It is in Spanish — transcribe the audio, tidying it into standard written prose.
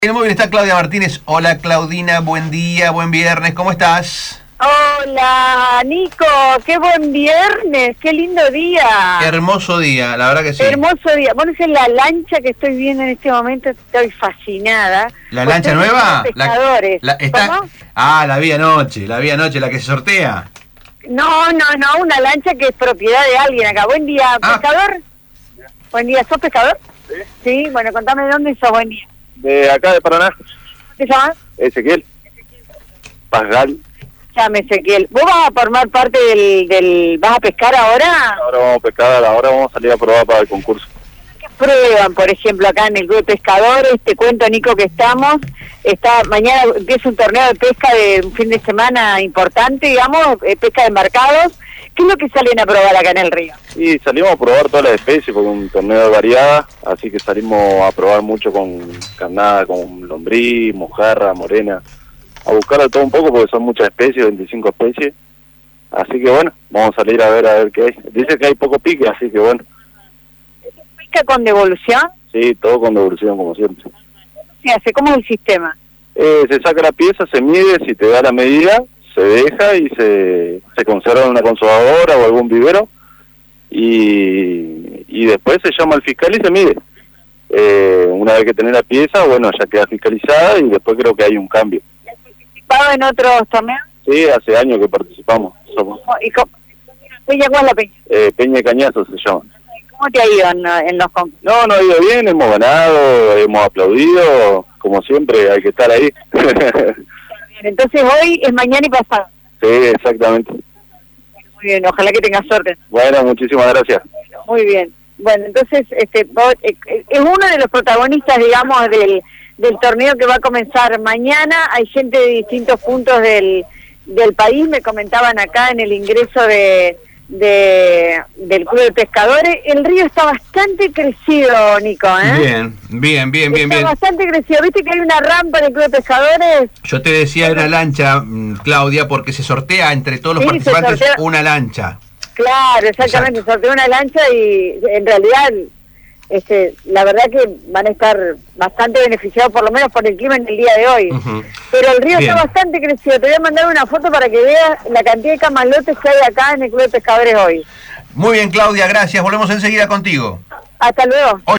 En el móvil está Claudia Martínez. Hola Claudina, buen día, buen viernes, ¿cómo estás? Hola Nico, qué buen viernes, qué lindo día. Hermoso día, la verdad que sí. Hermoso día. Bueno, esa es la lancha que estoy viendo en este momento, estoy fascinada. ¿La lancha nueva? Pescadores. ¿Cómo? La vi anoche, la que se sortea. No, una lancha que es propiedad de alguien acá. Buen día, pescador. Buen día, ¿sos pescador? Sí. Sí, bueno, contame de dónde sos, buen día. De acá de Paraná. ¿Qué se llama? Ezequiel. Pasgal. Llame Ezequiel. ¿Vos vas a formar parte del... ¿Vas a pescar ahora? Ahora vamos a pescar, ahora vamos a salir a probar para el concurso. ¿Qué prueban, por ejemplo, acá en el Club de Pescadores? Te cuento, Nico, que mañana empieza un torneo de pesca de un fin de semana importante, digamos, pesca de embarcados. ¿Qué es lo que salen a probar acá en el río? Y salimos a probar todas las especies porque es un torneo de variadas, así que salimos a probar mucho con carnada, con lombriz, mojarra, morena, a buscar todo un poco porque son muchas especies, 25 especies. Así que bueno, vamos a salir a ver qué hay. Dice que hay poco pique, así que bueno. ¿Pesca con devolución? Sí, todo con devolución como siempre. ¿Se hace? ¿Cómo es el sistema? Se saca la pieza, se mide, si te da la medida, se deja y se conserva en una conservadora o algún vivero y después se llama al fiscal y se mide. Una vez que tenés la pieza, bueno, ya queda fiscalizada y después creo que hay un cambio. ¿Has participado en otros torneos? Sí, hace años que participamos. ¿Y Peña, cuál es la peña? Peña de Cañazo se llama. ¿Cómo te ha ido en los concursos? No, nos ha ido bien, hemos ganado, hemos aplaudido, como siempre hay que estar ahí. Entonces hoy es mañana y pasado. Sí, exactamente. Muy bien, ojalá que tengas suerte. Bueno, muchísimas gracias. Muy bien. Bueno, entonces vos, es uno de los protagonistas, digamos, del torneo que va a comenzar mañana. Hay gente de distintos puntos del país, me comentaban acá en el ingreso del Club de Pescadores. El río está bastante crecido, Nico, ¿eh? Bien. Está bastante crecido. ¿Viste que hay una rampa en el Club de Pescadores? Yo te decía era lancha, Claudia, porque se sortea entre todos los participantes una lancha. Claro, exactamente, sorteó una lancha y en realidad la verdad que van a estar bastante beneficiados, por lo menos por el clima en el día de hoy. Pero el río está bastante crecido. Te voy a mandar una foto para que veas la cantidad de camalotes que hay acá en el Club de Pescadores hoy. Muy bien, Claudia, gracias. Volvemos enseguida contigo. Hasta luego.